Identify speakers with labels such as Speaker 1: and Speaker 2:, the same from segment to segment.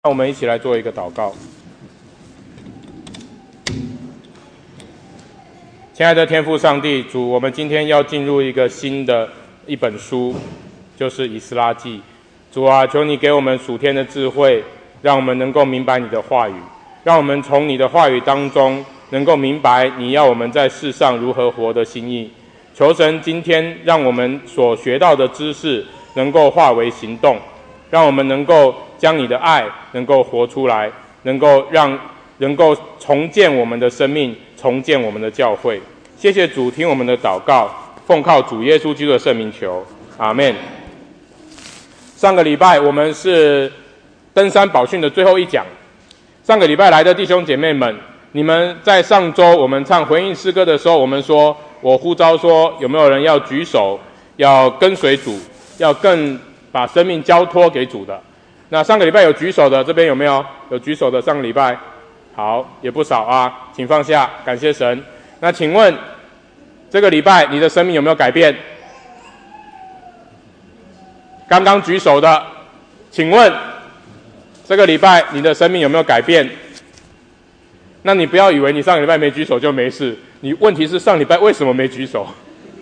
Speaker 1: 让我们一起来做一个祷告。亲爱的天父上帝，主，我们今天要进入一个新的一本书，就是以斯拉记。主啊，求你给我们属天的智慧，让我们能够明白你的话语，让我们从你的话语当中能够明白你要我们在世上如何活的心意。求神今天让我们所学到的知识能够化为行动，让我们能够将你的爱能够活出来，能够重建我们的生命，重建我们的教会。谢谢主，听我们的祷告，奉靠主耶稣基督的圣名求，阿们。上个礼拜我们是登山宝训的最后一讲。上个礼拜来的弟兄姐妹们，你们在上周我们唱回应诗歌的时候，我们说，我呼召说，有没有人要举手，要跟随主，要更把生命交托给主的？那上个礼拜有举手的，这边有没有举手的？上个礼拜好，也不少啊，请放下，感谢神。那请问这个礼拜你的生命有没有改变？刚刚举手的，请问这个礼拜你的生命有没有改变？那你不要以为你上个礼拜没举手就没事，你问题是上礼拜为什么没举手？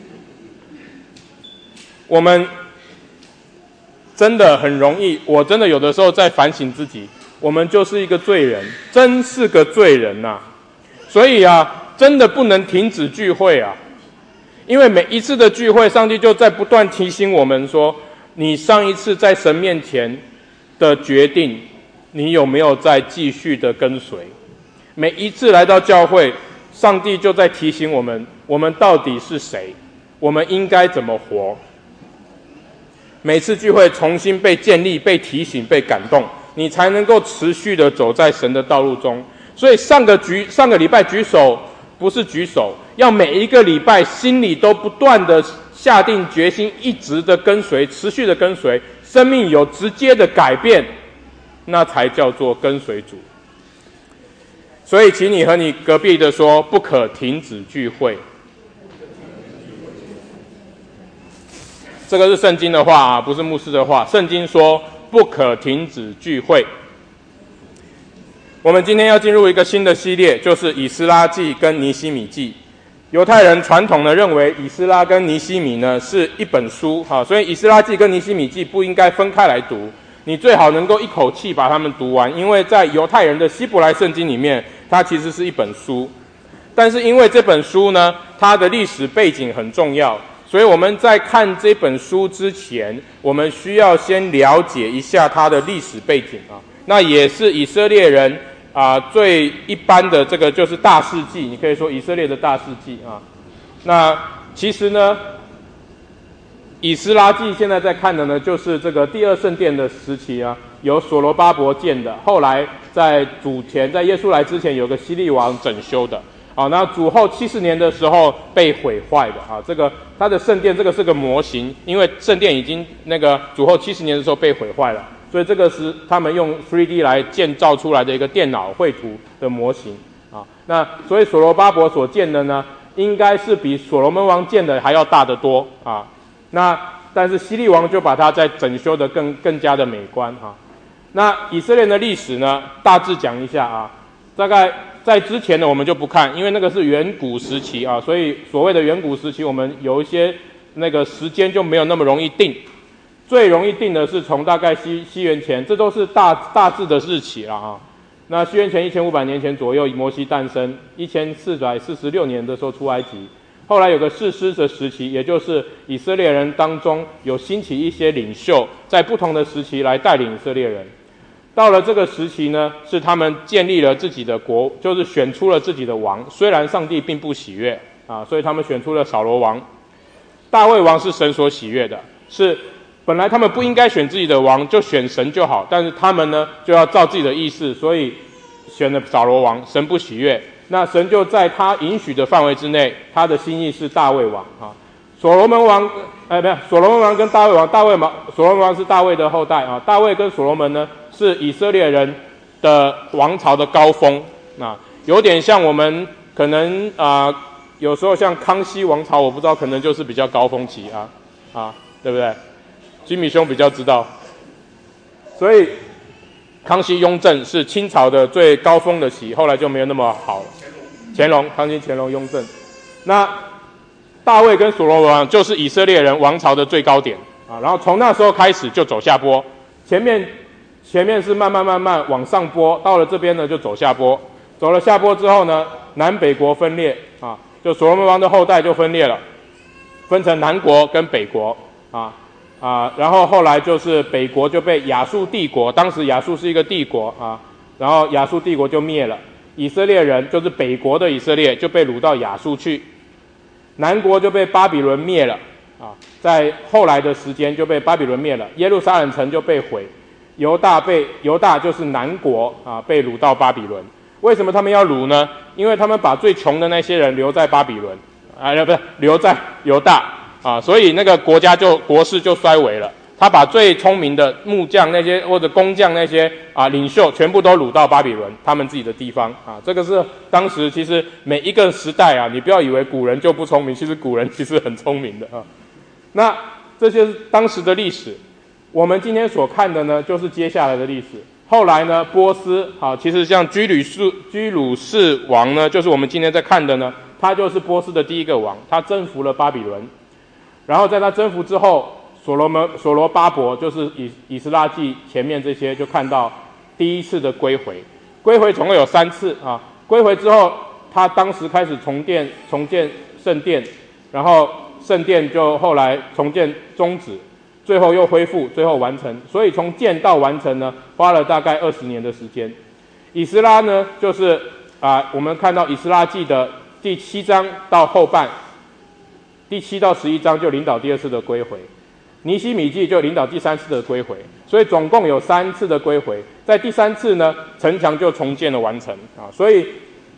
Speaker 1: 我们真的很容易，我真的有的时候在反省自己，我们就是一个罪人，真是个罪人啊。所以啊，真的不能停止聚会啊，因为每一次的聚会，上帝就在不断提醒我们说，你上一次在神面前的决定，你有没有再继续的跟随？每一次来到教会，上帝就在提醒我们，我们到底是谁，我们应该怎么活。每次聚会重新被建立、被提醒、被感动，你才能够持续的走在神的道路中。所以上个礼拜举手不是举手，要每一个礼拜心里都不断的下定决心，一直的跟随，持续的跟随，生命有直接的改变，那才叫做跟随主。所以请你和你隔壁的说，不可停止聚会。这个是圣经的话啊，不是牧师的话。圣经说不可停止聚会。我们今天要进入一个新的系列，就是以斯拉记跟尼希米记。犹太人传统的认为以斯拉跟尼希米呢是一本书，所以以斯拉记跟尼希米记不应该分开来读，你最好能够一口气把它们读完，因为在犹太人的希伯来圣经里面，它其实是一本书。但是因为这本书呢，它的历史背景很重要，所以我们在看这本书之前，我们需要先了解一下它的历史背景啊。那也是以色列人最一般的这个就是大事记，你可以说以色列的大事记啊。那其实呢，以斯拉记现在在看的呢，就是这个第二圣殿的时期啊，由所罗巴伯建的，后来在耶稣来之前有个希律王整修的。那主后70年的时候被毁坏的啊，这个它的圣殿这个是个模型，因为圣殿已经那个主后70年的时候被毁坏了，所以这个是他们用 3D 来建造出来的一个电脑绘图的模型啊。那所以所罗巴伯所建的呢，应该是比所罗门王建的还要大得多啊。那但是希律王就把它再整修的更加的美观啊。那以色列的历史呢，大致讲一下啊，大概在之前的我们就不看，因为那个是远古时期啊，所以所谓的远古时期，我们有一些那个时间就没有那么容易定。最容易定的是从大概西元前，这都是大致的日期了啊。那西元前1500年前左右，摩西诞生，1446年的时候出埃及。后来有个士师的时期，也就是以色列人当中有兴起一些领袖，在不同的时期来带领以色列人。到了这个时期呢，是他们建立了自己的国，就是选出了自己的王。虽然上帝并不喜悦啊，所以他们选出了扫罗王。大卫王是神所喜悦的，是本来他们不应该选自己的王，就选神就好，但是他们呢就要照自己的意思，所以选了扫罗王，神不喜悦。那神就在他允许的范围之内，他的心意是大卫王啊。所罗门王跟大卫王，所罗门王是大卫的后代啊。大卫跟所罗门呢是以色列人的王朝的高峰啊，有点像我们可能有时候像康熙王朝，我不知道可能就是比较高峰期对不对？吉米兄比较知道。所以康熙、雍正是清朝的最高峰的期，后来就没有那么好了。康熙、乾隆、雍正。那大卫跟所罗门王就是以色列人王朝的最高点啊，然后从那时候开始就走下坡，前面是慢慢往上坡，到了这边呢就走下坡，走了下坡之后呢，南北国分裂啊，就所罗门王的后代就分裂了，分成南国跟北国然后后来就是北国就被亚述帝国，当时亚述是一个帝国啊，然后亚述帝国就灭了，以色列人就是北国的以色列就被掳到亚述去。南国就被巴比伦灭了啊，在后来的时间就被巴比伦灭了，耶路撒冷城就被毁，犹大就是南国啊，被掳到巴比伦。为什么他们要掳呢？因为他们把最穷的那些人留在巴比伦不是留在犹大啊，所以那个国势就衰微了。他把最聪明的木匠那些或者工匠那些领袖全部都掳到巴比伦他们自己的地方啊。这个是当时其实每一个时代你不要以为古人就不聪明，其实古人其实很聪明的啊。那这些是当时的历史，我们今天所看的呢，就是接下来的历史。后来呢，波斯其实像居鲁士王呢，就是我们今天在看的呢，他就是波斯的第一个王，他征服了巴比伦，然后在他征服之后。所罗巴伯就是以斯拉记前面这些就看到第一次的归回，归回总共有3次啊。归回之后，他当时开始重建圣殿，然后圣殿就后来重建终止，最后又恢复，最后完成。所以从建到完成呢，花了大概20年的时间。以斯拉呢，就是我们看到以斯拉记的第7章到后半，第7到11章就领导第2次的归回。尼希米记就领导第3次的归回，所以总共有3次的归回。在第3次呢，城墙就重建了完成所以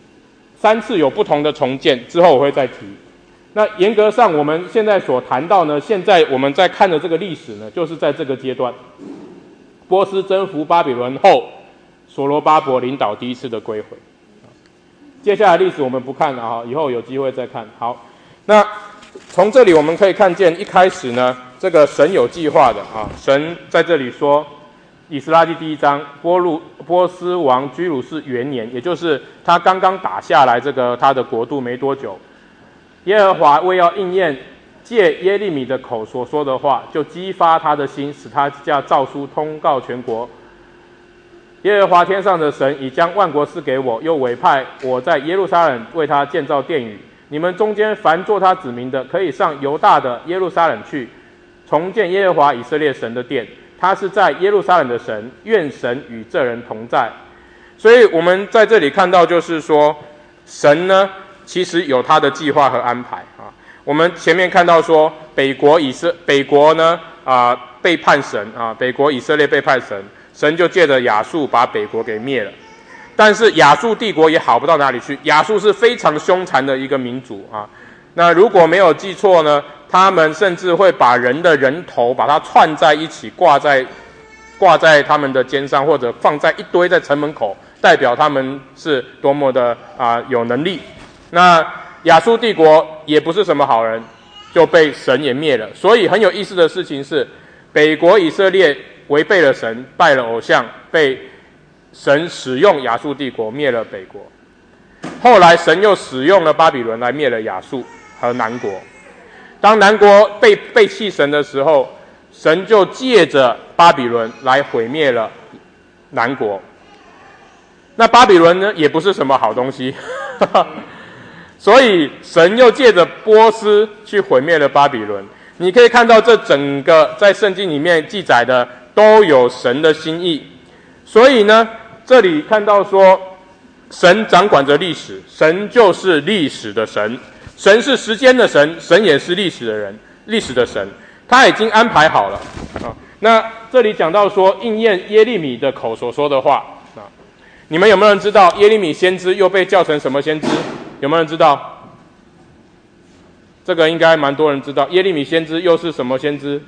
Speaker 1: 3次有不同的重建，之后我会再提。那严格上我们现在所谈到呢，现在我们在看的这个历史呢，就是在这个阶段，波斯征服巴比伦后，所罗巴伯领导第1次的归回。接下来历史我们不看了以后有机会再看。好，那从这里我们可以看见，一开始呢，这个神有计划的神在这里说，以斯拉记第1章，波斯王居鲁士元年，也就是他刚刚打下来这个他的国度没多久，耶和华为要应验借耶利米的口所说的话，就激发他的心，使他驾诏书通告全国。耶和华天上的神已将万国赐给我，又委派我在耶路撒冷为他建造殿宇。你们中间凡做他子民的，可以上犹大的耶路撒冷去，重建耶和华以色列神的殿。他是在耶路撒冷的神，愿神与这人同在。所以我们在这里看到，就是说神呢其实有他的计划和安排我们前面看到说北国呢背叛神北国以色列背叛神，神就借着亚述把北国给灭了。但是亚述帝国也好不到哪里去，亚述是非常凶残的一个民族那如果没有记错呢，他们甚至会把人的人头把它串在一起，挂在他们的肩上，或者放在一堆在城门口，代表他们是多么的有能力。那亚述帝国也不是什么好人，就被神也灭了。所以很有意思的事情是，北国以色列违背了神，拜了偶像，被神使用亚述帝国灭了北国。后来神又使用了巴比伦来灭了亚述和南国。当南国背弃神的时候，神就借着巴比伦来毁灭了南国。那巴比伦呢，也不是什么好东西所以神又借着波斯去毁灭了巴比伦。你可以看到这整个在圣经里面记载的都有神的心意。所以呢，这里看到说神掌管着历史，神就是历史的神，神是时间的神，神也是历史的神，他已经安排好了那这里讲到说应验耶利米的口所说的话你们有没有人知道耶利米先知又被叫成什么先知？有没有人知道？这个应该蛮多人知道，耶利米先知又是什么先知？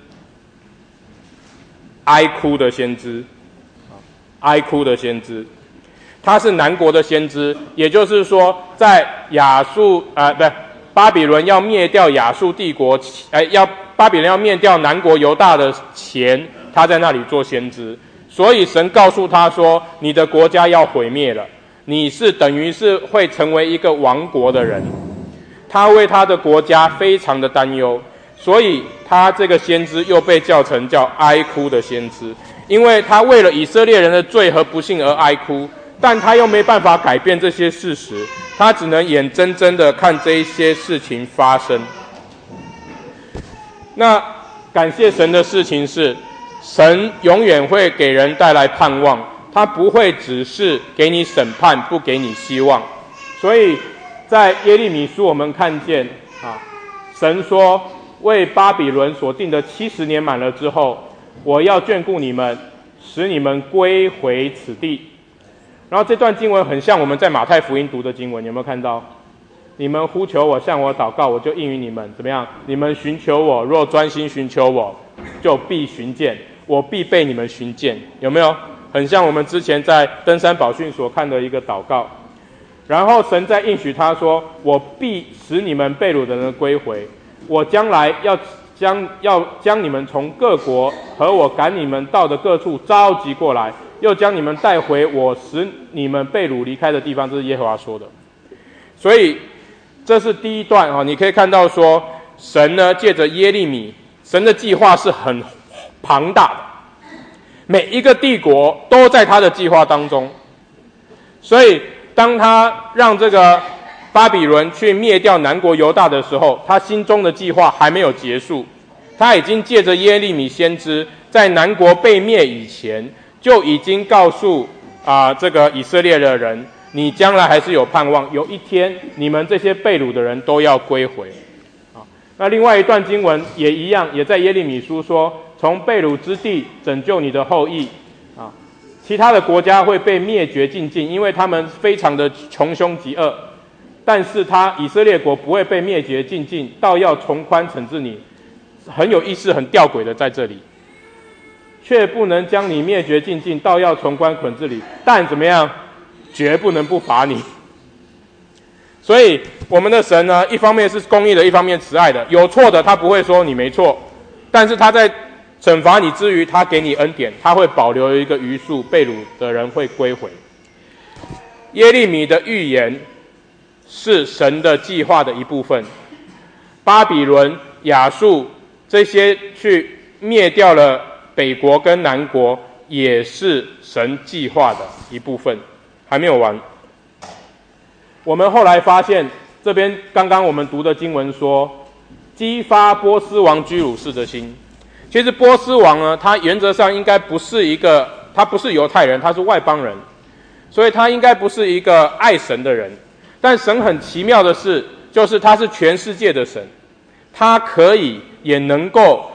Speaker 1: 哀哭的先知，哀哭的先知，他是南国的先知，也就是说，在巴比伦要灭掉亚述帝国，巴比伦要灭掉南国犹大的前，他在那里做先知， 所以神告诉他说，你的国家要毁灭了，你是等于是会成为一个亡国的人。他为他的国家非常的担忧，所以他这个先知又被叫哀哭的先知，因为他为了以色列人的罪和不幸而哀哭，但他又没办法改变这些事实，他只能眼睁睁的看这一些事情发生。那感谢神的事情是，神永远会给人带来盼望，他不会只是给你审判，不给你希望。所以在耶利米书我们看见神说，为巴比伦所定的70年满了之后，我要眷顾你们，使你们归回此地。然后这段经文很像我们在马太福音读的经文，有没有看到？你们呼求我，向我祷告，我就应允你们。怎么样？你们寻求我，若专心寻求我，就必寻见，我必被你们寻见。有没有？很像我们之前在登山宝训所看的一个祷告。然后神在应许他说，我必使你们被掳的人归回，我将来要将你们从各国和我赶你们到的各处召集过来，又将你们带回我使你们被掳离开的地方。这是耶和华说的。所以这是第一段你可以看到说，神呢借着耶利米，神的计划是很庞大的，每一个帝国都在他的计划当中。所以当他让这个巴比伦去灭掉南国犹大的时候，他心中的计划还没有结束，他已经借着耶利米先知，在南国被灭以前，就已经告诉这个以色列的人，你将来还是有盼望，有一天你们这些被掳的人都要归回。那另外一段经文也一样，也在耶利米书说，从被掳之地拯救你的后裔。其他的国家会被灭绝尽尽，因为他们非常的穷凶极恶，但是以色列国不会被灭绝尽尽，倒要从宽惩治你。很有意思，很吊诡的在这里，却不能将你灭绝尽尽，倒要从宽惩治你，但怎么样，绝不能不罚你。所以我们的神呢，一方面是公义的，一方面慈爱的，有错的他不会说你没错，但是他在惩罚你之余，他给你恩典，他会保留一个余数，被掳的人会归回。耶利米的预言是神的计划的一部分，巴比伦、亚述这些去灭掉了北国跟南国，也是神计划的一部分。还没有完，我们后来发现，这边刚刚我们读的经文说，激发波斯王居鲁士的心。其实波斯王呢，他原则上应该不是他不是犹太人，他是外邦人，所以他应该不是一个爱神的人。但神很奇妙的是，就是他是全世界的神，他可以也能够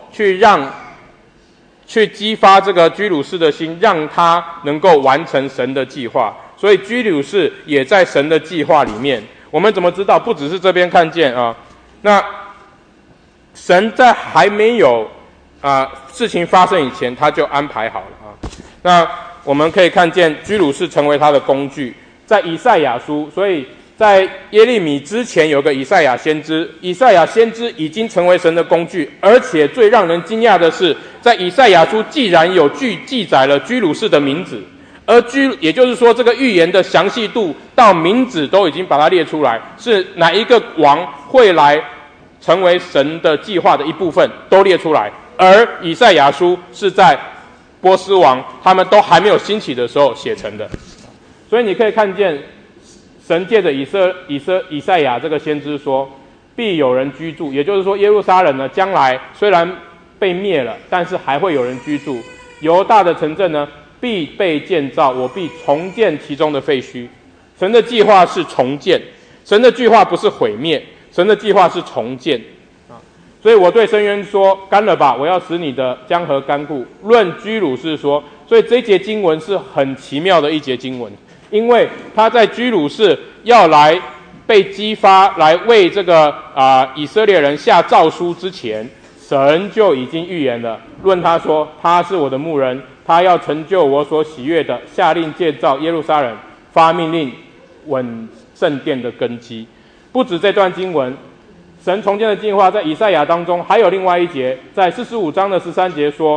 Speaker 1: 去激发这个居鲁士的心，让他能够完成神的计划。所以居鲁士也在神的计划里面。我们怎么知道？不只是这边看见那神在还没有事情发生以前，他就安排好了那我们可以看见居鲁士成为他的工具，在以赛亚书，所以在耶利米之前有个以赛亚先知，以赛亚先知已经成为神的工具，而且最让人惊讶的是，在以赛亚书既然有记载了居鲁士的名字，而也就是说这个预言的详细度到名字都已经把它列出来，是哪一个王会来成为神的计划的一部分都列出来。而以赛亚书是在波斯王他们都还没有兴起的时候写成的。所以你可以看见神借着以赛亚这个先知说，必有人居住，也就是说耶路撒冷呢，将来虽然被灭了，但是还会有人居住。犹大的城镇呢，必被建造，我必重建其中的废墟。神的计划是重建，神的计划不是毁灭，神的计划是重建。所以我对申冤说，干了吧，我要使你的江河干固。论居鲁士说，所以这一节经文是很奇妙的一节经文，因为他在居鲁士要来被激发来为这个以色列人下诏书之前，神就已经预言了。论他说，他是我的牧人，他要成就我所喜悦的，下令建造耶路撒冷，发命令稳圣殿的根基。不止这段经文，神重建的计划在以赛亚当中还有另外一节，在45章的13节说，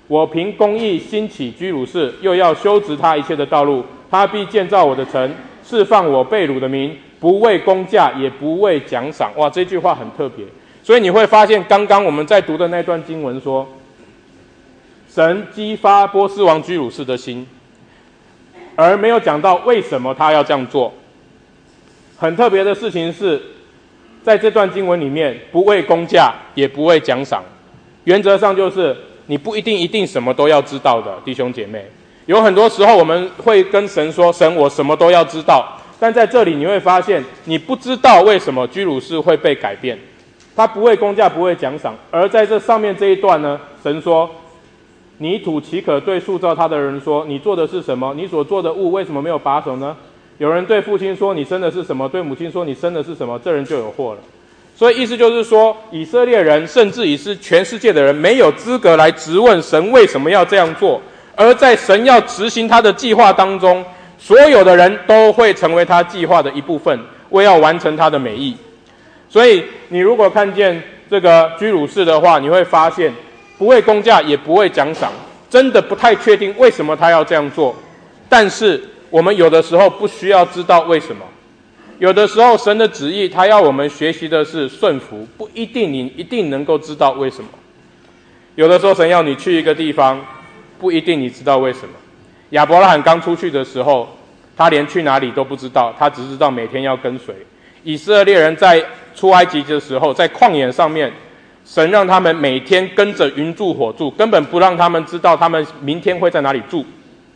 Speaker 1: 我凭公义兴起居鲁士，又要修直他一切的道路。他必建造我的城，释放我被掳的民，不为工价，也不为奖赏。哇，这句话很特别。所以你会发现，刚刚我们在读的那段经文说，神激发波斯王居鲁士的心，而没有讲到为什么他要这样做。很特别的事情是，在这段经文里面，不为工价，也不为奖赏。原则上就是你不一定什么都要知道的，弟兄姐妹。有很多时候我们会跟神说，神我什么都要知道，但在这里你会发现，你不知道为什么居鲁士会被改变，他不为工价，不为奖赏。而在这上面这一段呢，神说，泥土岂可对塑造他的人说，你做的是什么？你所做的物为什么没有把手呢？有人对父亲说，你生的是什么？对母亲说，你生的是什么？这人就有祸了。所以意思就是说，以色列人甚至也是全世界的人没有资格来质问神为什么要这样做，而在神要执行他的计划当中，所有的人都会成为他计划的一部分，为要完成他的美意。所以你如果看见这个居鲁士的话，你会发现不为工价也不为奖赏，真的不太确定为什么他要这样做。但是我们有的时候不需要知道为什么，有的时候神的旨意他要我们学习的是顺服，不一定你一定能够知道为什么。有的时候神要你去一个地方，不一定你知道为什么。亚伯拉罕刚出去的时候，他连去哪里都不知道，他只知道每天要跟随。以色列人在出埃及的时候，在旷野上面，神让他们每天跟着云柱火柱，根本不让他们知道他们明天会在哪里住。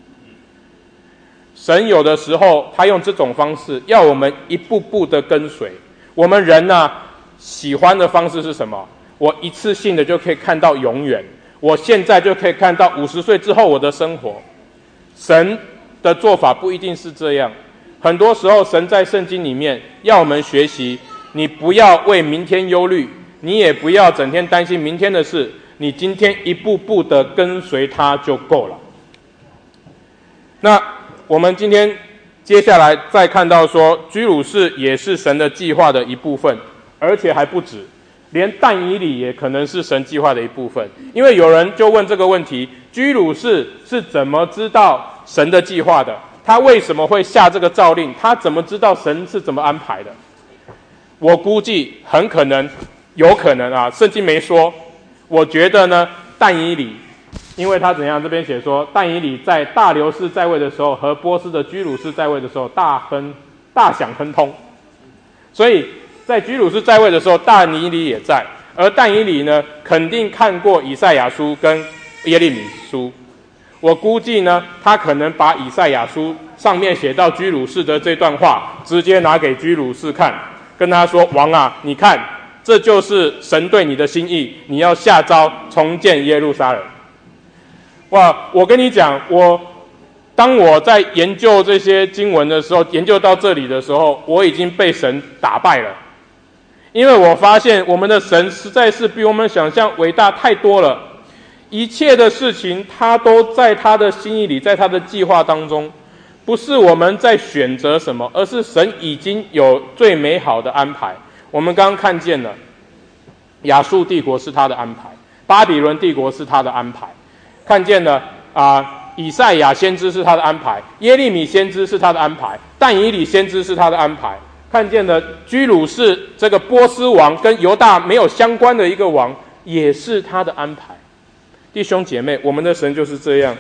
Speaker 1: 神有的时候他用这种方式要我们一步步的跟随。我们人呢，喜欢的方式是什么？我一次性的就可以看到永远，我现在就可以看到50岁之后我的生活。神的做法不一定是这样，很多时候神在圣经里面要我们学习，你不要为明天忧虑，你也不要整天担心明天的事，你今天一步步的跟随他就够了。那我们今天接下来再看到说，居鲁士也是神的计划的一部分，而且还不止，连但以理也可能是神计划的一部分。因为有人就问这个问题，居鲁士是怎么知道神的计划的？他为什么会下这个诏令？他怎么知道神是怎么安排的？我估计很可能，有可能啊，圣经没说。我觉得呢，但以理，因为他怎样？这边写说，但以理在大流士在位的时候和波斯的居鲁士在位的时候大享亨通，所以在居鲁士在位的时候，但以理也在，而但以理呢，肯定看过以赛亚书跟耶利米书。我估计呢，他可能把以赛亚书上面写到居鲁士的这段话，直接拿给居鲁士看，跟他说：“王啊，你看，这就是神对你的心意，你要下诏重建耶路撒冷。”哇！我跟你讲，当我在研究这些经文的时候，研究到这里的时候，我已经被神打败了，因为我发现我们的神实在是比我们想象伟大太多了。一切的事情他都在他的心意里，在他的计划当中，不是我们在选择什么，而是神已经有最美好的安排。我们刚刚看见了亚述帝国是他的安排，巴比伦帝国是他的安排，看见了以赛亚先知是他的安排，耶利米先知是他的安排，但以理先知是他的安排，看见了居鲁士这个波斯王跟犹大没有相关的一个王也是他的安排。弟兄姐妹，我们的神就是这样，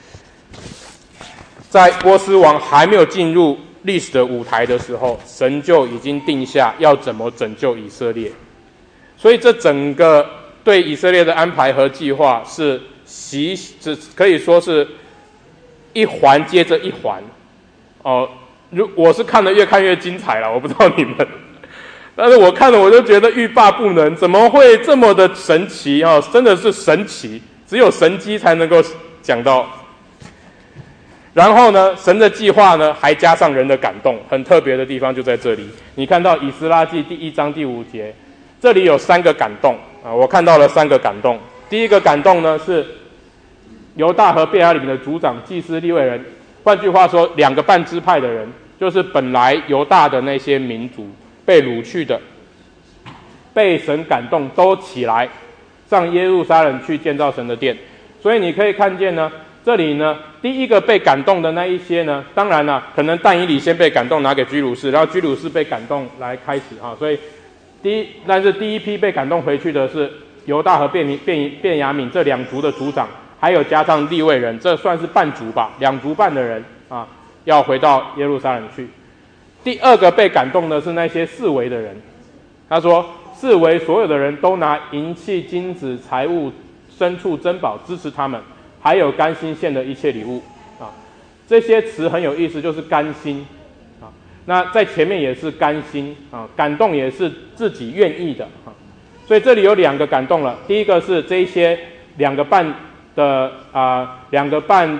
Speaker 1: 在波斯王还没有进入历史的舞台的时候，神就已经定下要怎么拯救以色列。所以这整个对以色列的安排和计划是可以说是一环接着一环。我是看得越看越精彩了，我不知道你们，但是我看了我就觉得欲罢不能，怎么会这么的神奇啊？真的是神奇，只有神迹才能够讲到。然后呢，神的计划呢还加上人的感动，很特别的地方就在这里。你看到以斯拉记第1章第5节，这里有3个感动我看到了3个感动。第一个感动呢是犹大和便雅悯的族长、祭司、利未人，换句话说，2个半支派的人，就是本来犹大的那些民族被掳去的，被神感动，都起来上耶路撒冷去建造神的殿。 所以你可以看见呢，这里呢，第一个被感动的那一些呢，当然啦，可能但以理先被感动，拿给居鲁士，然后居鲁士被感动来开始所以但是第一批被感动回去的是犹大和便雅悯这两族的族长，还有加上利未人，这算是半族吧，2族半的人要回到耶路撒冷去。第二个被感动的是那些四围的人，他说四围所有的人都拿银器、金子、财物、牲畜、珍宝支持他们，还有甘心献的一切礼物这些词很有意思，就是甘心那在前面也是甘心感动也是自己愿意的所以这里有2个感动了。第一个是这一些2个半的2个半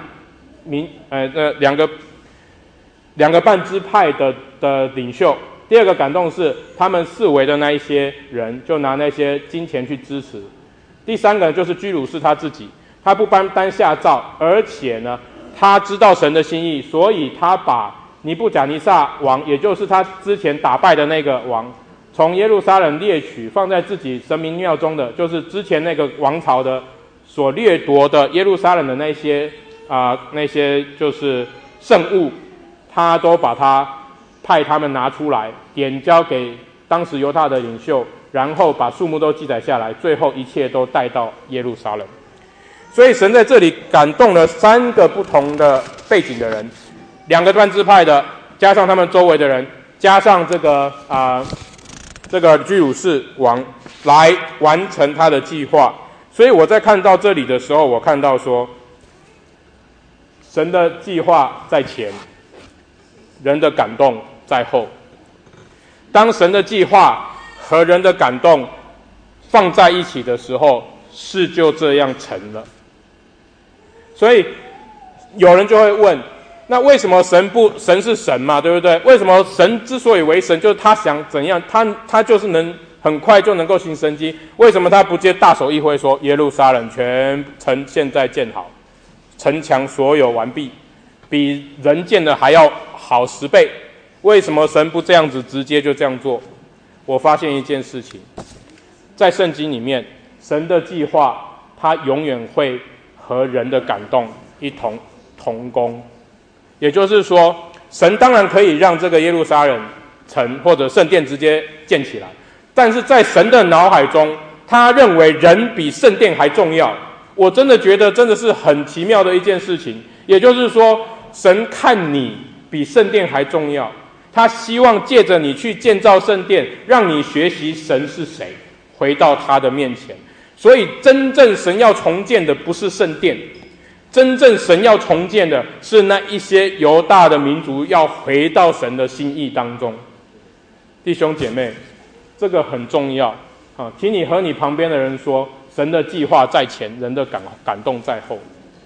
Speaker 1: 2个半支派的领袖。第二个感动是他们四围的那一些人就拿那些金钱去支持。第三个就是居鲁士他自己，他不单下诏，而且呢他知道神的心意，所以他把尼布甲尼撒王，也就是他之前打败的那个王，从耶路撒冷猎取放在自己神明庙中的，就是之前那个王朝的所掠夺的耶路撒冷的那些就是圣物，他都把他派他们拿出来，点交给当时犹大的领袖，然后把数目都记载下来，最后一切都带到耶路撒冷。所以神在这里感动了3个不同的背景的人，2个半支派的，加上他们周围的人，加上这个居鲁士王来完成他的计划。所以我在看到这里的时候，我看到说，神的计划在前，人的感动在后。当神的计划和人的感动放在一起的时候，事就这样成了。所以有人就会问，那为什么神是神嘛，对不对？为什么神之所以为神，就是他想怎样，他就是能很快就能够行神迹，为什么他不接大手一挥说耶路撒冷全城现在建好，城墙所有完毕，比人建的还要好10倍？为什么神不这样子直接就这样做？我发现一件事情，在圣经里面，神的计划他永远会和人的感动一同工。也就是说，神当然可以让这个耶路撒冷城或者圣殿直接建起来，但是在神的脑海中，他认为人比圣殿还重要。我真的觉得真的是很奇妙的一件事情。也就是说，神看你比圣殿还重要，他希望借着你去建造圣殿，让你学习神是谁，回到他的面前。所以真正神要重建的不是圣殿，真正神要重建的是那一些犹大的民族要回到神的心意当中。弟兄姐妹，这个很重要请你和你旁边的人说，神的计划在前，人的感动在后。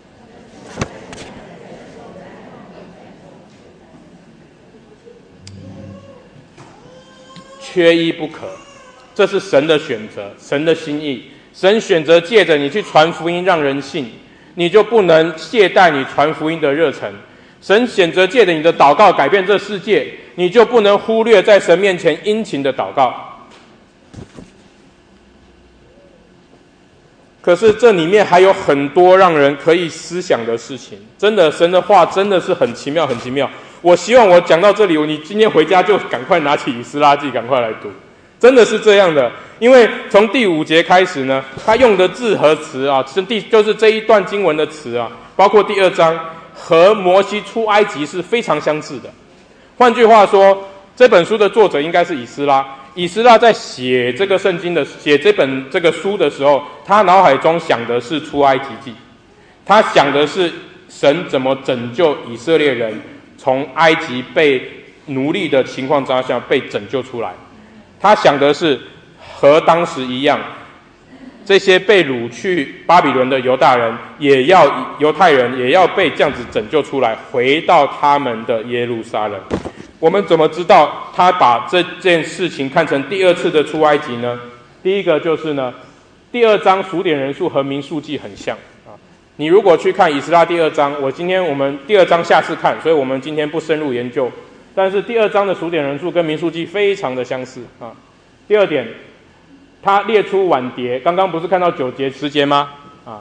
Speaker 1: 缺一不可，这是神的选择，神的心意。神选择借着你去传福音让人信，你就不能懈怠你传福音的热忱。神选择借着你的祷告改变这世界，你就不能忽略在神面前殷勤的祷告。可是这里面还有很多让人可以思想的事情，真的，神的话真的是很奇妙，很奇妙。我希望我讲到这里，你今天回家就赶快拿起以斯拉记，赶快来读，真的是这样的。因为从第5节开始呢，他用的字和词就是这一段经文的词包括第2章和摩西出埃及是非常相似的。换句话说，这本书的作者应该是以斯拉。以斯拉在写这个圣经的写这个书的时候，他脑海中想的是出埃及记，他想的是神怎么拯救以色列人从埃及被奴隶的情况之下被拯救出来。他想的是和当时一样，这些被掳去巴比伦的犹太人也要被这样子拯救出来，回到他们的耶路撒冷。我们怎么知道他把这件事情看成第2次的出埃及呢？第一个就是呢，第2章数点人数和民数记很像你如果去看以斯拉第2章，我们第2章下次看，所以我们今天不深入研究。但是第2章的数点人数跟民数记非常的相似第2点，他列出晚蝶，刚刚不是看到9节10节吗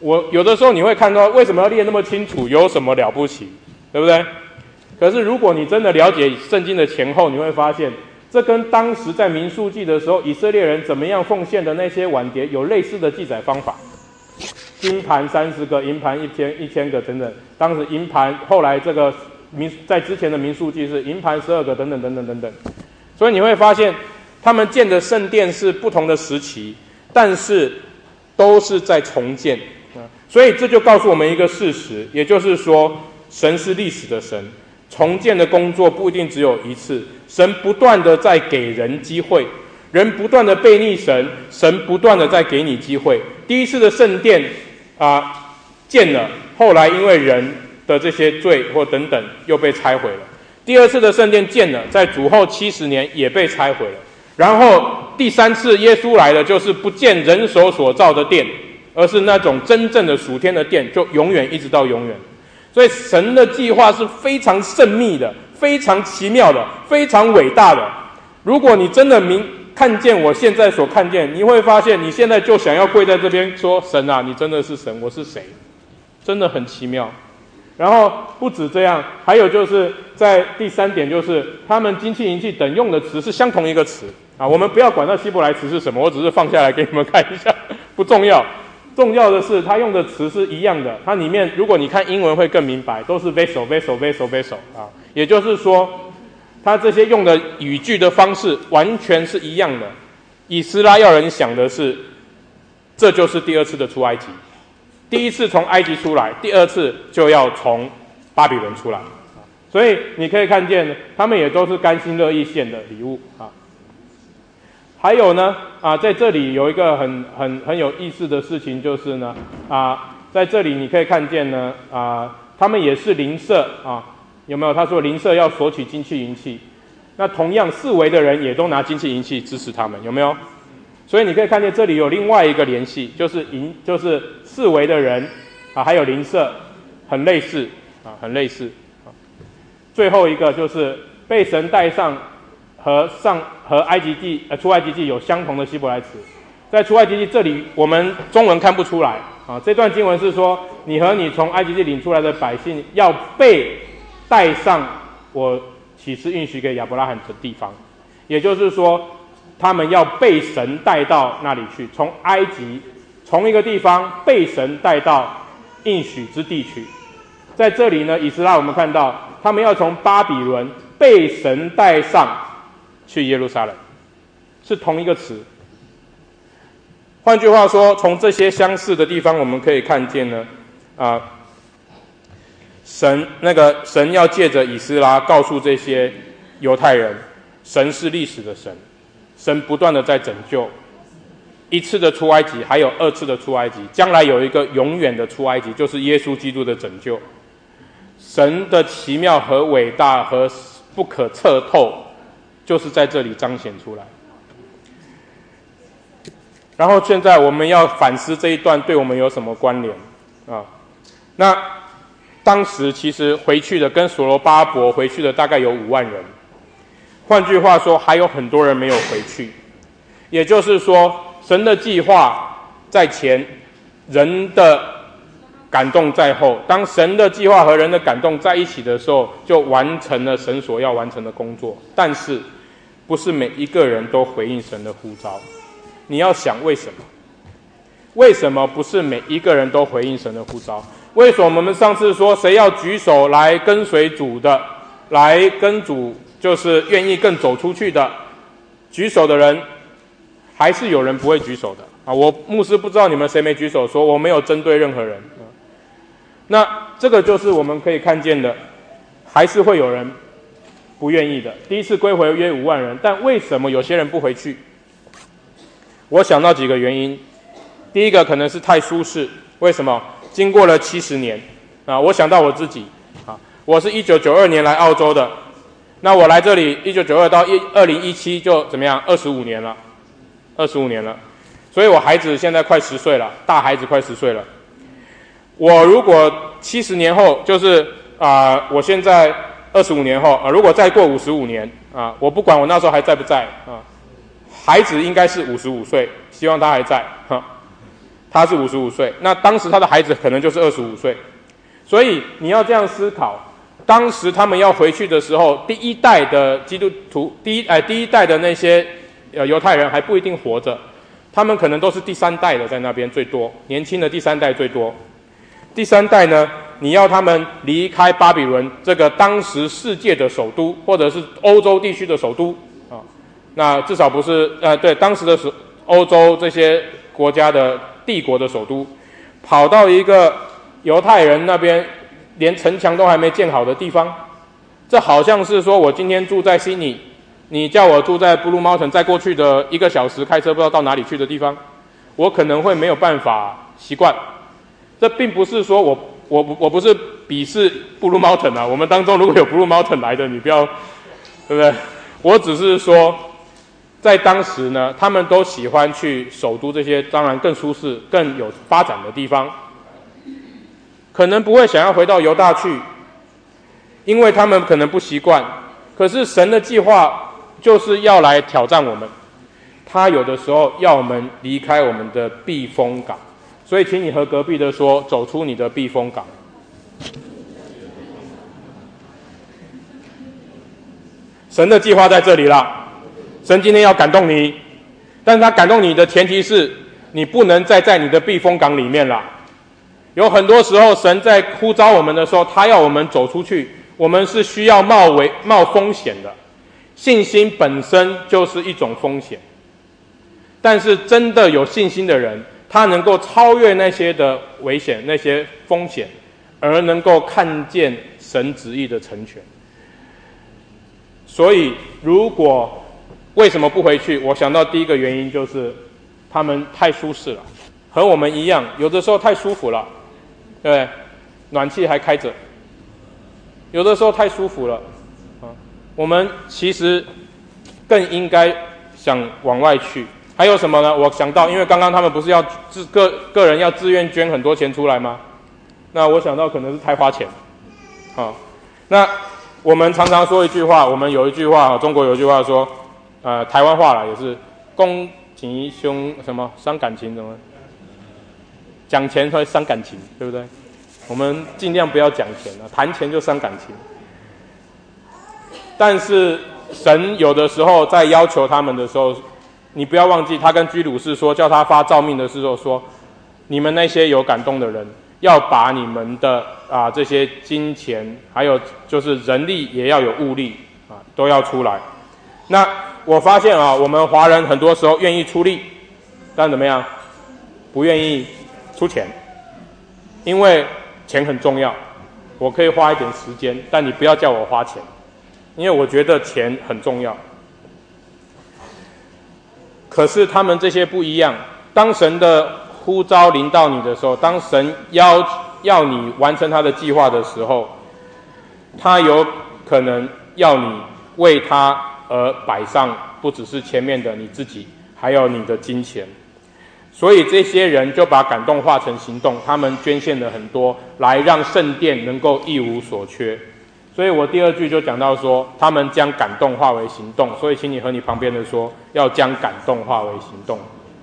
Speaker 1: 我有的时候你会看到为什么要列那么清楚，有什么了不起，对不对？可是如果你真的了解圣经的前后，你会发现这跟当时在民数记的时候以色列人怎么样奉献的那些碗碟有类似的记载方法。金盘30个，银盘1000个等等。当时银盘后来这个在之前的民数记是银盘12个等等等等等等。所以你会发现他们建的圣殿是不同的时期，但是都是在重建。所以这就告诉我们一个事实，也就是说神是历史的神，重建的工作不一定只有一次，神不断的在给人机会，人不断的背逆神，神不断的在给你机会。第一次的圣殿建了，后来因为人的这些罪或等等又被拆毁了。第二次的圣殿建了，在主后70年也被拆毁了。然后第三次耶稣来了，就是不见人手所造的殿，而是那种真正的属天的殿，就永远一直到永远。所以神的计划是非常神秘的，非常奇妙的，非常伟大的。如果你真的看见我现在所看见，你会发现你现在就想要跪在这边说，神啊，你真的是神，我是谁？真的很奇妙。然后不止这样，还有就是在第3点，就是他们金器银器等用的词是相同一个词啊。我们不要管那希伯来词是什么，我只是放下来给你们看一下，不重要。重要的是他用的词是一样的，它里面如果你看英文会更明白，都是 vessel 啊，也就是说他这些用的语句的方式完全是一样的。以斯拉要人想的是，这就是第二次的出埃及。第一次从埃及出来，第二次就要从巴比伦出来，所以你可以看见他们也都是甘心乐意献的礼物啊。还有呢在这里有一个很有意思的事情，就是呢在这里你可以看见呢他们也是邻舍有没有？他说邻舍要索取金器银器，那同样四围的人也都拿金器银器支持他们，有没有？所以你可以看见这里有另外一个联系，就是四围的人还有邻舍很类似很类似最后一个就是被神带上和埃及记出埃及记有相同的希伯来词。在出埃及记这里我们中文看不出来这段经文是说，你和你从埃及地领出来的百姓要被带上我起誓应许给亚伯拉罕的地方，也就是说他们要被神带到那里去，从埃及从一个地方被神带到应许之地去。在这里呢，以斯拉我们看到他们要从巴比伦被神带上去耶路撒冷，是同一个词。换句话说，从这些相似的地方我们可以看见呢神要借着以斯拉告诉这些犹太人，神是历史的神，神不断的在拯救。一次的出埃及，还有二次的出埃及，将来有一个永远的出埃及，就是耶稣基督的拯救。神的奇妙和伟大和不可测透，就是在这里彰显出来。然后现在我们要反思这一段对我们有什么关联那当时其实回去的跟所罗巴伯回去的大概有5万人，换句话说还有很多人没有回去。也就是说神的计划在前，人的感动在后。当神的计划和人的感动在一起的时候，就完成了神所要完成的工作。但是不是每一个人都回应神的呼召。你要想为什么？为什么不是每一个人都回应神的呼召？为什么我们上次说谁要举手来跟随主的，来跟主就是愿意更走出去的，举手的人还是有人不会举手的我牧师不知道你们谁没举手，说我没有针对任何人那这个就是我们可以看见的，还是会有人不愿意的。第一次归回约5万人，但为什么有些人不回去？我想到几个原因。第一个可能是太舒适。为什么？经过了70年我想到我自己我是1992年来澳洲的，那我来这里1992到2017就怎么样？25年了，所以我孩子现在快10岁了，大孩子快10岁了。我如果70年后，就是我现在25年后如果再过55年我不管我那时候还在不在孩子应该是55岁，希望他还在他是55岁，那当時他的孩子可能就是25岁，所以你要这样思考，当时他们要回去的时候，第一代的基督徒，第一代的那些犹太人还不一定活着，他们可能都是第3代的在那边最多，年轻的第3代最多。第3代呢，你要他们离开巴比伦这个当时世界的首都，或者是欧洲地区的首都啊，那至少不是对当时的欧洲这些国家的帝国的首都，跑到一个犹太人那边连城墙都还没建好的地方，这好像是说我今天住在悉尼，你叫我住在 Blue Mountain， 再过去的1个小时开车不知道到哪里去的地方，我可能会没有办法习惯。这并不是说我不是鄙视 Blue Mountain 啊，我们当中如果有 Blue Mountain 来的，你不要，对不对？我只是说，在当时呢，他们都喜欢去首都这些当然更舒适、更有发展的地方，可能不会想要回到犹大去，因为他们可能不习惯。可是神的计划就是要来挑战我们，他有的时候要我们离开我们的避风港。所以请你和隔壁的说，走出你的避风港。神的计划在这里啦，神今天要感动你，但是他感动你的前提是你不能再在你的避风港里面啦。有很多时候神在呼召我们的时候，他要我们走出去，我们是需要冒风险的。信心本身就是一种风险，但是真的有信心的人，他能够超越那些的危险、那些风险，而能够看见神旨意的成全。所以，为什么不回去？我想到第一个原因就是他们太舒适了，和我们一样，有的时候太舒服了，对不对？暖气还开着，有的时候太舒服了啊。我们其实更应该想往外去。还有什么呢？我想到，因为刚刚他们不是要个人要自愿捐很多钱出来吗？那我想到可能是太花钱，那我们常常说一句话，我们有一句话，中国有一句话说，台湾话啦也是，公情兄什么伤感情什么，讲钱会伤感情，对不对？我们尽量不要讲钱了，谈钱就伤感情。但是神有的时候在要求他们的时候，你不要忘记，他跟居鲁士说，叫他发诏命的时候说，你们那些有感动的人，要把你们的这些金钱，还有就是人力，也要有物力都要出来。那我发现我们华人很多时候愿意出力，但怎么样？不愿意出钱，因为钱很重要，我可以花一点时间，但你不要叫我花钱，因为我觉得钱很重要。可是他们这些不一样，当神的呼召临到你的时候，当神要你完成他的计划的时候，他有可能要你为他而摆上不只是前面的你自己，还有你的金钱。所以这些人就把感动化成行动，他们捐献了很多，来让圣殿能够一无所缺。所以我第2句就讲到说，他们将感动化为行动。所以请你和你旁边的说，要将感动化为行动。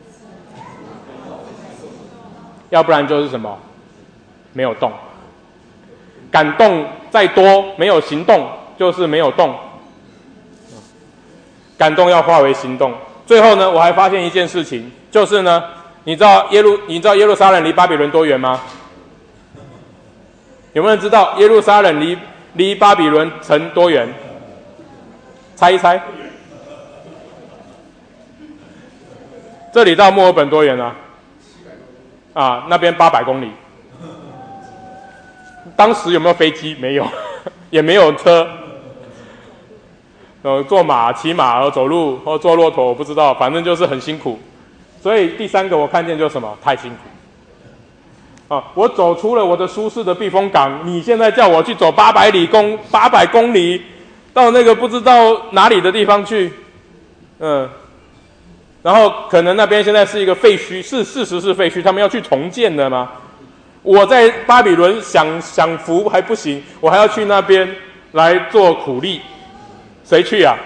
Speaker 1: 要不然就是什么？没有动。感动再多，没有行动就是没有动。感动要化为行动。最后呢，我还发现一件事情，就是呢，你知道耶路撒冷离巴比伦多远吗？有没有人知道耶路撒冷离巴比伦城多远？猜一猜。这里到墨尔本多远啊？那边800公里。当时有没有飞机？没有，也没有车。坐马、骑马、走路或坐骆驼，我不知道，反正就是很辛苦。所以第3个我看见就是什么？太辛苦。我走出了我的舒适的避风港，你现在叫我去走800公里，到那个不知道哪里的地方去，然后可能那边现在是一个废墟，事实是废墟，他们要去重建的吗？我在巴比伦享福还不行，我还要去那边来做苦力，谁去啊？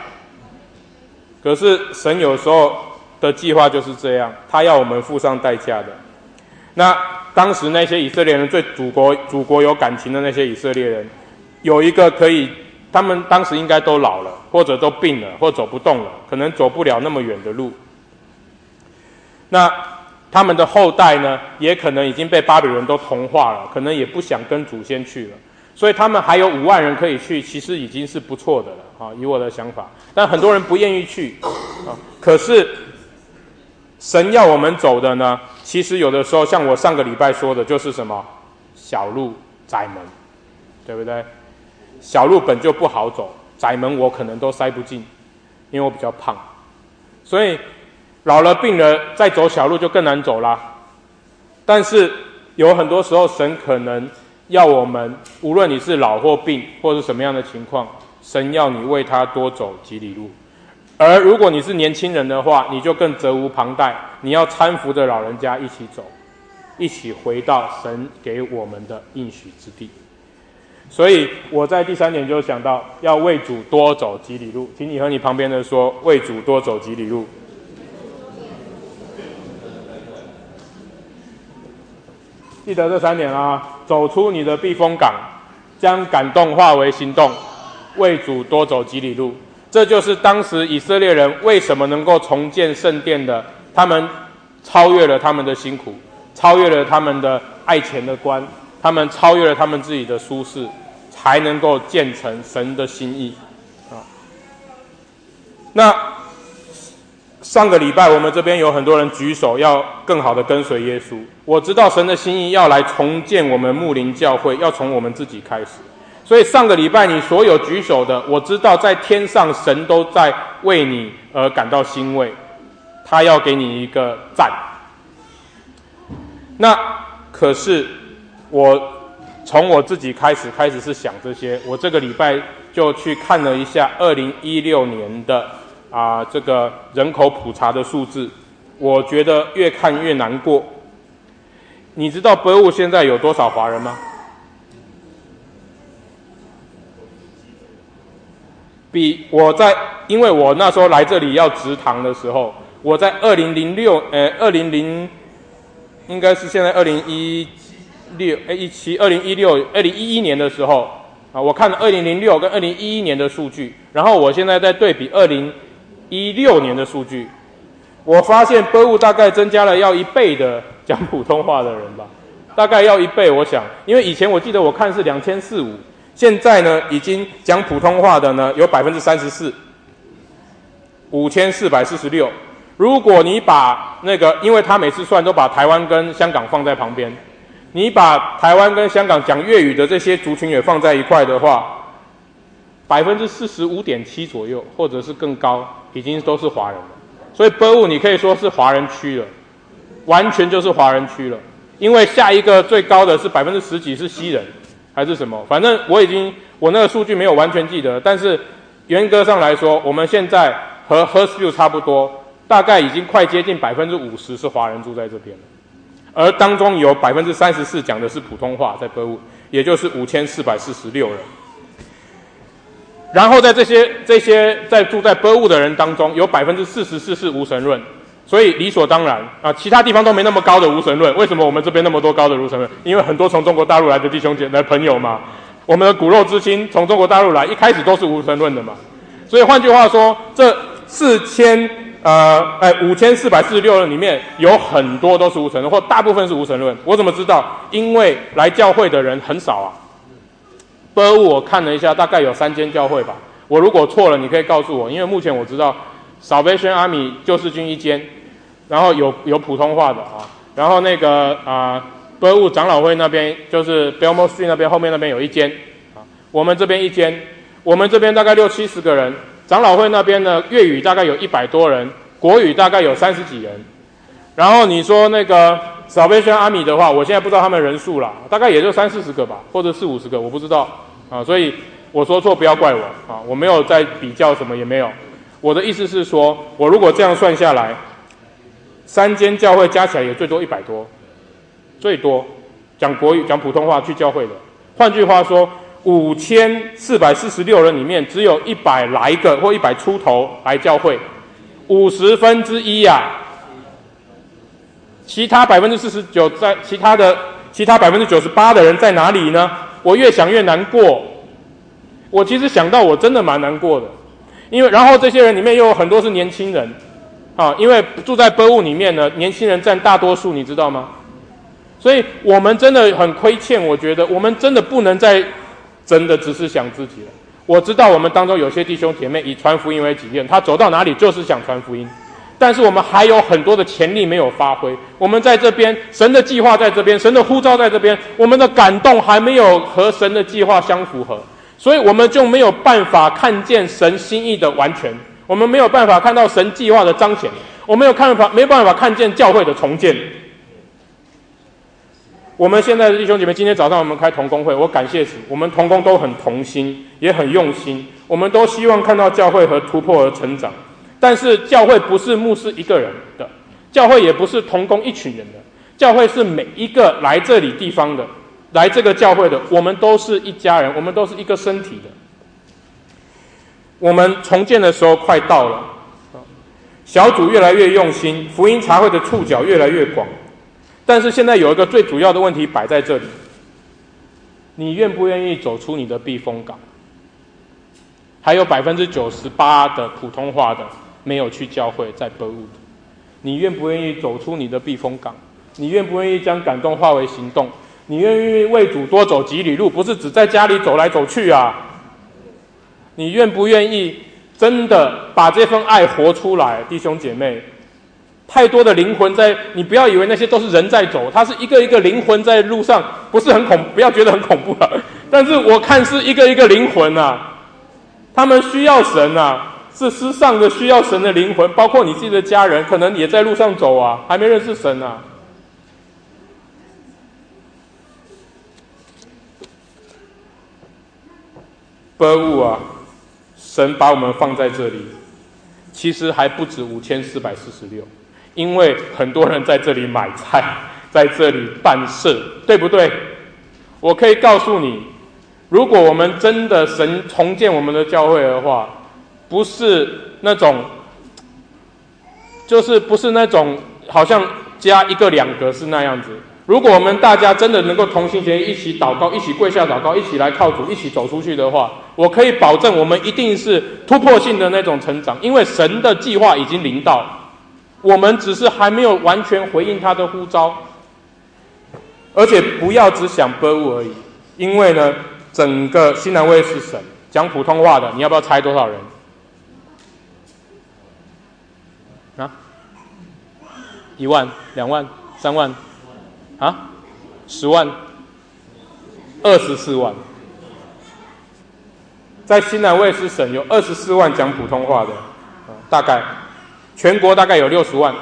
Speaker 1: 可是神有时候的计划就是这样，他要我们付上代价的。 那当时那些以色列人对祖国有感情的那些以色列人，有一个可以，他们当时应该都老了，或者都病了，或走不动了，可能走不了那么远的路。那他们的后代呢，也可能已经被巴比伦都同化了，可能也不想跟祖先去了，所以他们还有5万人可以去，其实已经是不错的了以我的想法。但很多人不愿意去可是神要我们走的呢，其实有的时候像我上个礼拜说的，就是什么小路窄门，对不对？小路本就不好走，窄门我可能都塞不进，因为我比较胖，所以老了病了再走小路就更难走啦。但是有很多时候神可能要我们，无论你是老或病或是什么样的情况，神要你为他多走几里路。而如果你是年轻人的话，你就更责无旁贷，你要搀扶着老人家一起走，一起回到神给我们的应许之地。所以我在第3点就想到要为主多走几里路，请你和你旁边的说，为主多走几里路。记得这3点啊，走出你的避风港，将感动化为行动，为主多走几里路。这就是当时以色列人为什么能够重建圣殿的，他们超越了他们的辛苦，超越了他们的爱钱的观，他们超越了他们自己的舒适，才能够建成神的心意那上个礼拜我们这边有很多人举手要更好的跟随耶稣，我知道神的心意要来重建我们牧灵教会，要从我们自己开始。所以上个礼拜你所有举手的，我知道在天上神都在为你而感到欣慰，他要给你一个赞。那可是我从我自己开始是想这些，我这个礼拜就去看了一下2016年的这个人口普查的数字，我觉得越看越难过。你知道北务现在有多少华人吗？因为我那时候来这里要植堂的时候，我在2016应该是现在2011年的时候我看了2006跟2011年的数据，然后我现在在对比2016年的数据，我发现北务大概增加了要1倍的讲普通话的人吧，大概要1倍。我想因为以前我记得我看是2400，现在呢已经讲普通话的呢有 34%， 5446。如果你把那个，因为他每次算都把台湾跟香港放在旁边，你把台湾跟香港讲粤语的这些族群也放在一块的话，45.7%左右，或者是更高，已经都是华人了。所以北务你可以说是华人区了，完全就是华人区了。因为下一个最高的是10%几是西人还是什么，反正我那个数据没有完全记得，但是严格上来说，我们现在和 Hurstview 差不多，大概已经快接近50%是华人住在这边了，而当中有34%讲的是普通话，在北务，也就是5446人。然后在这些在住在北务的人当中，有44%是无神论，所以理所当然其他地方都没那么高的无神论。为什么我们这边那么多高的无神论？因为很多从中国大陆来的弟兄姐妹朋友嘛，我们的骨肉之亲从中国大陆来，一开始都是无神论的嘛。所以换句话说，这5446人里面有很多都是无神论，或大部分是无神论。我怎么知道？因为来教会的人很少北务我看了一下，大概有3间教会吧。我如果错了，你可以告诉我，因为目前我知道 Salvation Army 救世军1间，然后有普通话的然后那个北务长老会那边就是 Belmont Street 那边后面那边有1间我们这边1间，我们这边大概60-70个人。长老会那边呢，粤语大概有100多人，国语大概有30几人。然后你说那个 Salvation Army 的话，我现在不知道他们人数啦，大概也就30-40个吧，或者40-50个，我不知道所以我说错不要怪我我没有在比较什么，也没有。我的意思是说，我如果这样算下来，3间教会加起来也最多100多，最多讲国语讲普通话去教会的。换句话说，5446人里面只有100来个或100出头来教会，1/50 其他49%在其他98%的人在哪里呢？我越想越难过。我其实想到我真的蛮难过的，然后这些人里面又有很多是年轻人，因为住在波物里面呢，年轻人占大多数，你知道吗？所以我们真的很亏欠，我觉得我们真的不能再真的只是想自己了。我知道我们当中有些弟兄姐妹以传福音为己任，他走到哪里就是想传福音，但是我们还有很多的潜力没有发挥。我们在这边，神的计划在这边，神的呼召在这边，我们的感动还没有和神的计划相符合，所以我们就没有办法看见神心意的完全，我们没有办法看到神计划的彰显，我们没有办法看见教会的重建。我们现在的弟兄姐妹，今天早上我们开同工会，我感谢主，我们同工都很同心，也很用心，我们都希望看到教会和突破和成长。但是教会不是牧师一个人的，教会也不是同工一群人的，教会是每一个来这里地方的，来这个教会的，我们都是一家人，我们都是一个身体的。我们重建的时候快到了，小组越来越用心，福音茶会的触角越来越广。但是现在有一个最主要的问题摆在这里，你愿不愿意走出你的避风港？还有98%的普通话的没有去教会，在波物的，你愿不愿意走出你的避风港？你愿不愿意将感动化为行动？你愿不愿意为主多走几里路？不是只在家里走来走去啊！你愿不愿意真的把这份爱活出来，弟兄姐妹？太多的灵魂在，你不要以为那些都是人在走，它是一个一个灵魂在路上，不是很不要觉得很恐怖啊。但是我看是一个一个灵魂啊，他们需要神啊，是世上的需要神的灵魂，包括你自己的家人，可能也在路上走啊，还没认识神啊。波物啊，神把我们放在这里，其实还不止5446。因为很多人在这里买菜，在这里办事，对不对？我可以告诉你，如果我们真的神重建我们的教会的话，不是那种好像加1个2个是那样子。如果我们大家真的能够同心协力，一起祷告，一起跪下祷告，一起来靠主，一起走出去的话，我可以保证我们一定是突破性的那种成长，因为神的计划已经临到，我们只是还没有完全回应他的呼召。而且不要只想波物而已，因为呢，整个新南威是省讲普通话的，你要不要猜多少人？啊？1万、2万、3万？啊？10万？24万。在新南威斯省有24万讲普通话的，大概全国大概有60万。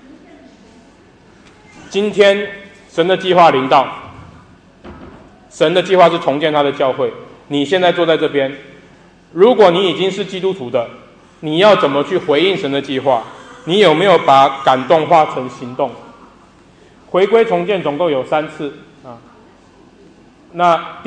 Speaker 1: 今天神的计划临到，神的计划是重建他的教会。你现在坐在这边，如果你已经是基督徒的，你要怎么去回应神的计划？你有没有把感动化成行动？回归重建总共有3次啊。那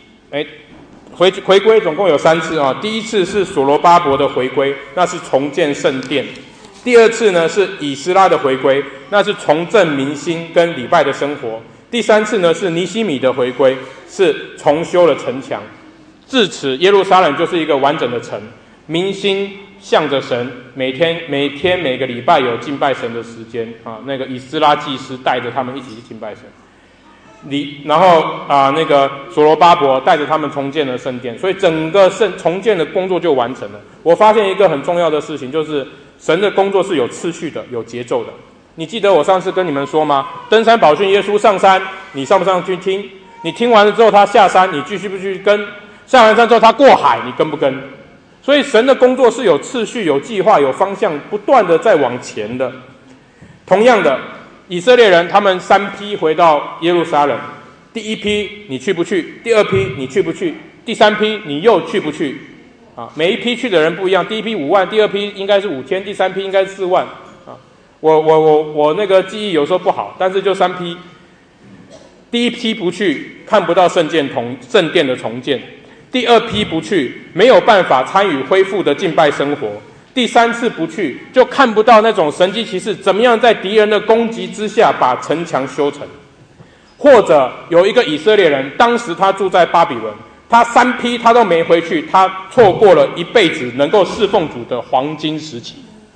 Speaker 1: 回归总共有3次啊。第一次是所罗巴伯的回归，那是重建圣殿。第二次呢是以斯拉的回归，那是重振民心跟礼拜的生活。第三次呢是尼希米的回归，是重修了城墙。至此耶路撒冷就是一个完整的城，民心向着神，每天每个礼拜有敬拜神的时间啊。那个以斯拉祭司带着他们一起去敬拜神，然后那个所罗巴伯带着他们重建了圣殿，所以整个重建的工作就完成了。我发现一个很重要的事情，就是神的工作是有次序的，有节奏的。你记得我上次跟你们说吗？登山宝训，耶稣上山，你上不上去听？你听完了之后，他下山，你继续不继续跟？下完山之后，他过海，你跟不跟？所以神的工作是有次序、有计划、有方向，不断的在往前的。同样的，以色列人他们3批回到耶路撒冷，第一批你去不去？第二批你去不去？第3批你又去不去？每一批去的人不一样，第一批5万，第二批应该是5天，第3批应该是4万啊。我那个记忆有时候不好，但是就3批。第一批不去，看不到圣殿的重建；第二批不去，没有办法参与恢复的敬拜生活； 第3次不去，就看不到那种神迹奇事，怎么样在敌人的攻击之下把城墙修成。或者有一个以色列人，当时他住在巴比伦，他3批他都没回去，他错过了一辈子能够侍奉主的黄金时期。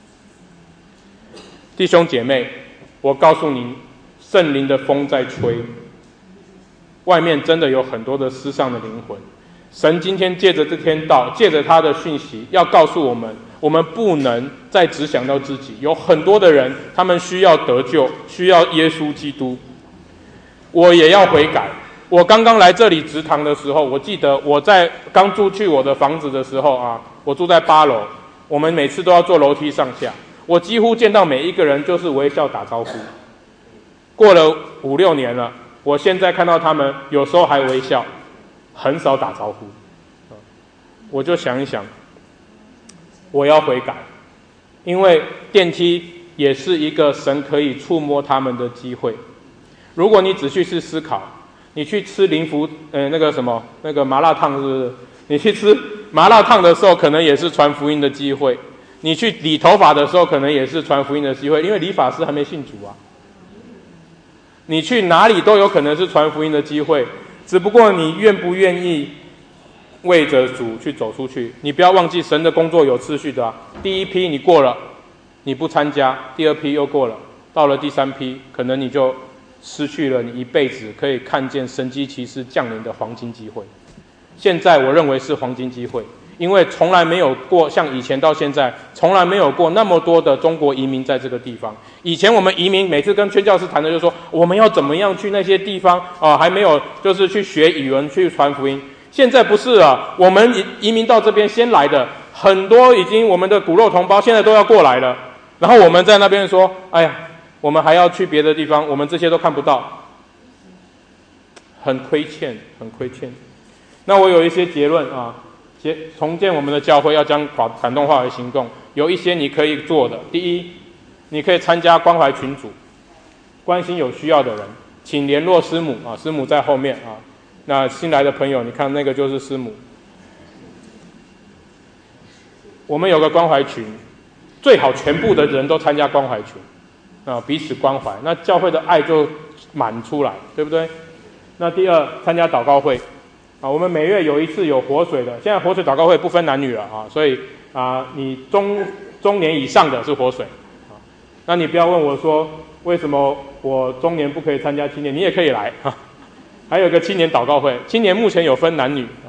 Speaker 1: 弟兄姐妹，我告诉您，圣灵的风在吹，外面真的有很多的失丧的灵魂。神今天借着这篇道，借着他的讯息，要告诉我们，我们不能再只想到自己，有很多的人，他们需要得救，需要耶稣基督。我也要悔改。我刚刚来这里植堂的时候，我记得我在刚住去我的房子的时候啊，我住在8楼，我们每次都要坐楼梯上下，我几乎见到每一个人就是微笑打招呼。过了5、6年了，我现在看到他们有时候还微笑，很少打招呼。我就想一想，我要悔改，因为电梯也是一个神可以触摸他们的机会。如果你仔细去思考，你去吃灵福那个麻辣烫，是不是？你去吃麻辣烫的时候，可能也是传福音的机会；你去理头发的时候，可能也是传福音的机会，因为理发师还没信主啊。你去哪里都有可能是传福音的机会，只不过你愿不愿意为着主去走出去。你不要忘记，神的工作有次序的啊。第1批你过了，你不参加；第2批又过了，到了第3批，可能你就失去了你一辈子可以看见神迹奇事降临的黄金机会。现在我认为是黄金机会，因为从来没有过，像以前到现在从来没有过那么多的中国移民在这个地方。以前我们移民每次跟宣教士谈的就是说，我们要怎么样去那些地方啊，还没有就是去学语文去传福音。现在不是啊，我们移民到这边先来的很多，已经我们的骨肉同胞现在都要过来了，然后我们在那边说，哎呀，我们还要去别的地方，我们这些都看不到，很亏欠，很亏欠。那我有一些结论啊，重建我们的教会，要将感动化为行动。有一些你可以做的，第一，你可以参加关怀群组，关心有需要的人，请联络师母啊，师母在后面啊。那新来的朋友，你看那个就是师母。我们有个关怀群，最好全部的人都参加关怀群啊，彼此关怀，那教会的爱就满出来，对不对？那第2，参加祷告会啊，我们每月有一次有活水的，现在活水祷告会不分男女了啊，所以啊，你中年以上的是活水啊。那你不要问我说为什么我中年不可以参加青年，你也可以来啊。还有个青年祷告会，青年目前有分男女啊。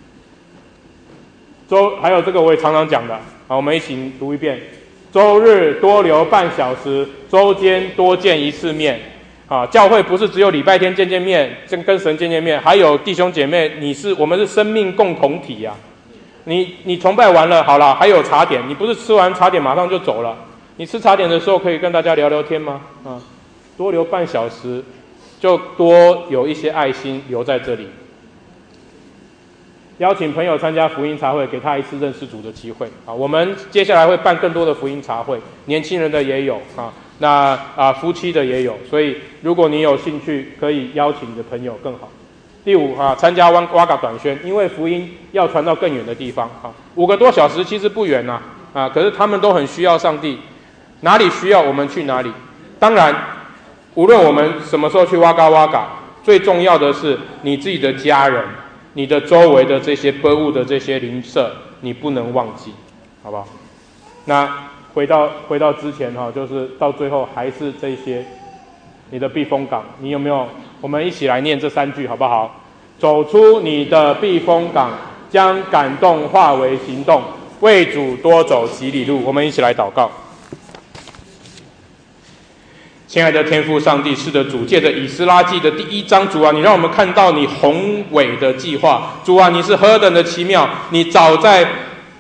Speaker 1: 还有这个我也常常讲的啊，我们一起读一遍：周日多留半小时，周间多见1次面。啊，教会不是只有礼拜天见面，跟神见面，还有弟兄姐妹，我们是生命共同体呀。你崇拜完了，好了，还有茶点，你不是吃完茶点马上就走了，你吃茶点的时候可以跟大家聊聊天吗？啊，多留半小时，就多有一些爱心留在这里。邀请朋友参加福音茶会，给他一次认识主的机会啊！我们接下来会办更多的福音茶会，年轻人的也有啊，那夫妻的也有，所以如果你有兴趣，可以邀请你的朋友更好。第5啊，参加哇嘎短宣，因为福音要传到更远的地方啊，5个多小时其实不远呐啊，可是他们都很需要上帝，哪里需要我们去哪里。当然，无论我们什么时候去哇嘎，最重要的是你自己的家人。你的周围的这些播物的这些邻舍，你不能忘记，好不好？那回到之前哈，就是到最后还是这些，你的避风港，你有没有？我们一起来念这3句，好不好？走出你的避风港，将感动化为行动，为主多走几里路。我们一起来祷告。亲爱的天父上帝，是的主，借着以斯拉记的第1章，主啊，你让我们看到你宏伟的计划。主啊，你是何等的奇妙！你早在